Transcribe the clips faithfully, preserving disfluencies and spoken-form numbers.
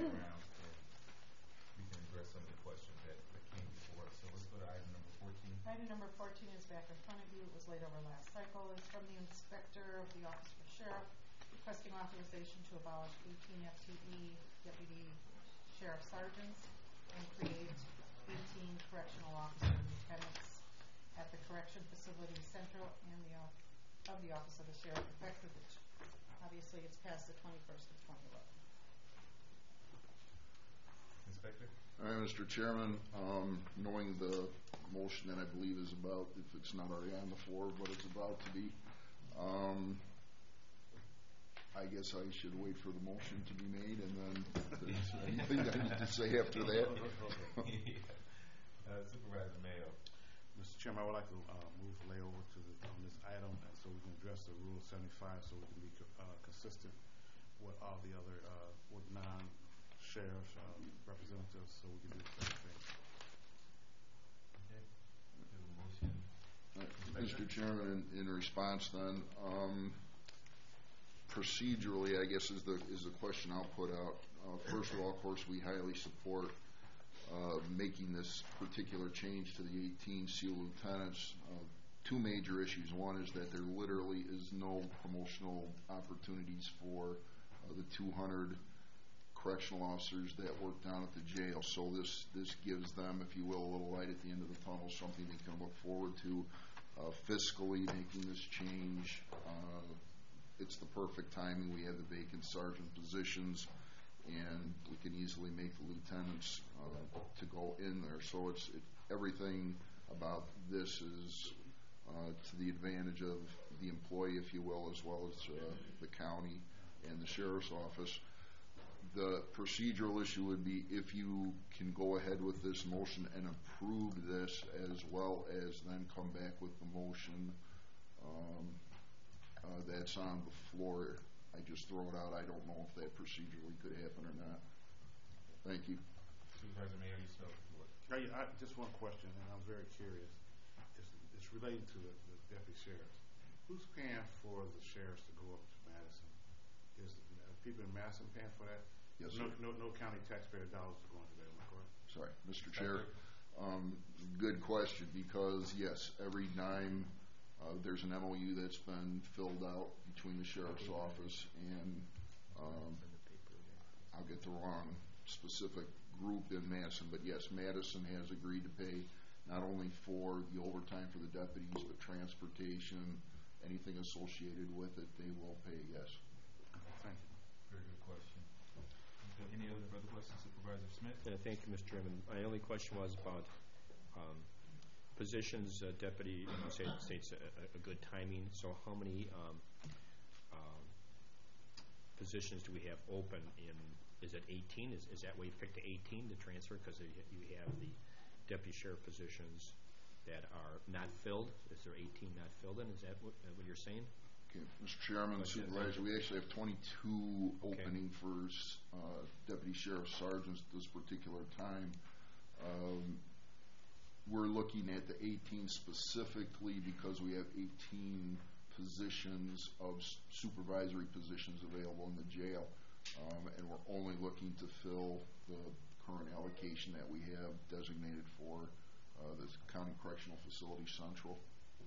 around and we can address some of the questions that, that came before us. So let's go to item number fourteen. Item number fourteen is back in front of you. It was laid over last cycle. It's from the Inspector of the Office for Sheriff, requesting authorization to abolish eighteen F T E Deputy Sheriff Sergeants and create eighteen correctional officer lieutenants at the Correction Facility Central and the of the Office of the Sheriff, effective which obviously it's past the twenty-first of twenty eleven. Inspector? All right, Mister Chairman, um, knowing the motion that I believe is about, if it's not already on the floor, but it's about to be, um, I guess I should wait for the motion to be made, and then if there's anything I need to say after that. uh, Supervisor Mayo. Mister Chairman, I would like to uh, move layover to the, on this item, and so we can address the Rule seventy-five, so we can be uh, consistent with all the other uh, with non-sheriff uh, representatives, so we can do the same thing. Okay. Do a motion. Uh, Mister Chairman, in, in response, then, um, procedurally, I guess is the is the question I'll put out. Uh, first of all, of course, we highly support Uh, making this particular change to the eighteen SEAL lieutenants. Uh, two major issues. One is that there literally is no promotional opportunities for uh, the two hundred correctional officers that work down at the jail. So this this gives them, if you will, a little light at the end of the tunnel, something they can look forward to. Uh, fiscally, making this change, uh, it's the perfect timing. We have the vacant sergeant positions, and we can easily make the lieutenants uh, to go in there. So it's it, everything about this is uh, to the advantage of the employee, if you will, as well as uh, the county and the sheriff's office. The procedural issue would be if you can go ahead with this motion and approve this, as well as then come back with the motion um, uh, that's on the floor. I just throw it out. I don't know if that procedurally could happen or not. Thank you. Supervisor Mayo, you still Now, yeah, I, just one question, and I'm very curious. It's, it's related to the, the deputy sheriffs. Who's paying for the sheriffs to go up to Madison? Is uh, people in Madison paying for that? Yes, no, sir. no, no county taxpayer dollars are going to that, am I correct? Sorry, Mister Chair. Um, good question, because yes, every dime. Uh, there's an M O U that's been filled out between the sheriff's office and um, I'll get the wrong specific group in Madison, but yes, Madison has agreed to pay not only for the overtime for the deputies, but transportation, anything associated with it, they will pay, yes. Thank you. Very good question. Any other further questions, Supervisor Smith? Uh, thank you, Mister Chairman. My only question was about um, positions, uh, deputy, you know, say, states a, a good timing. So how many um, um, positions do we have open in, is it eighteen? Is, is that why you picked eighteen to transfer? Because you have the deputy sheriff positions that are not filled. Is there eighteen not filled in? Is that what, uh, what you're saying? Okay, Mister Chairman, But Supervisor, we actually have twenty-two okay. opening for uh, deputy sheriff sergeants at this particular time. Um, we're looking at the eighteen specifically because we have eighteen positions of supervisory positions available in the jail, um, and we're only looking to fill the current allocation that we have designated for uh, the County Correctional Facility Central.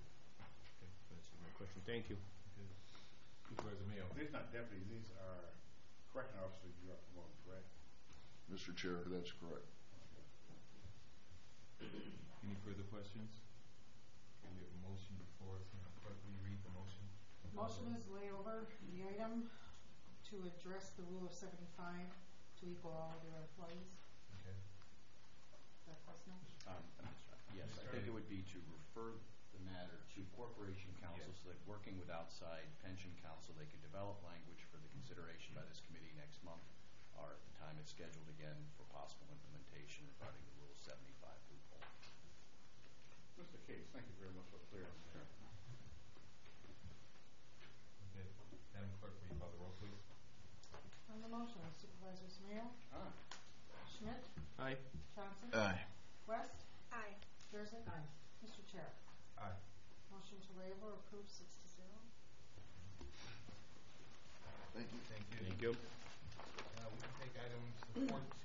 Okay, that's my question. Thank you. Okay. Supervisor Mayo. These are not deputies, these are correctional officers you are promoting, correct? Mister Chair, that's correct. Any further questions? Okay, we have a motion before us. Clerk, will you read the motion? Motion is lay over the item to address the rule of seventy-five to equal all of their employees. Okay. Is that close enough? Um, yes, I think it would be to refer the matter to Corporation Counsel, Yes. so that working with outside pension counsel, they could develop language for the consideration by this committee next month, or at the time it's scheduled again for possible implementation regarding the Rule seventy-five loophole. Mister Case, thank you very much for clearing that. Okay. Madam Clerk, will you call the roll, please? On the motion, Supervisors Mayo, Ah. Schmidt, Aye. Johnson, Aye. West, Aye. Jersey, Aye. Mister Chair. Aye. Motion to lay over approved six to zero. Thank you. Thank you. Thank you. Uh, we can take items fourth